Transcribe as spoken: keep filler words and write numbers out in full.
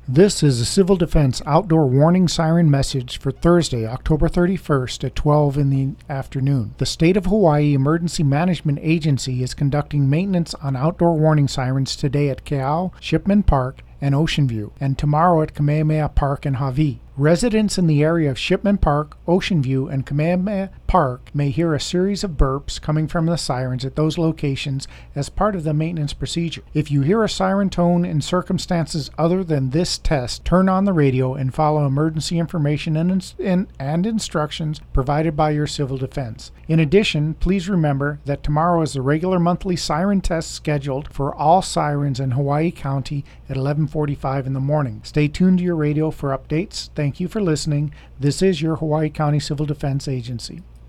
This is a Civil Defense outdoor warning siren message for Thursday, October thirty-first at twelve in the afternoon. The State of Hawaii Emergency Management Agency is conducting maintenance on outdoor warning sirens today at Keau, Shipman Park, and Ocean View, and tomorrow at Kamehameha Park and Hawaii. Residents in the area of Shipman Park, Ocean View, and Kamehameha Park may hear a series of burps coming from the sirens at those locations as part of the maintenance procedure. If you hear a siren tone in circumstances other than this test, turn on the radio and follow emergency information and, and, and instructions provided by your civil defense. In addition, please remember that tomorrow is the regular monthly siren test scheduled for all sirens in Hawaii County at eleven forty-five in the morning. Stay tuned to your radio for updates. Thank you for listening. This is your Hawaii County Civil Defense Agency.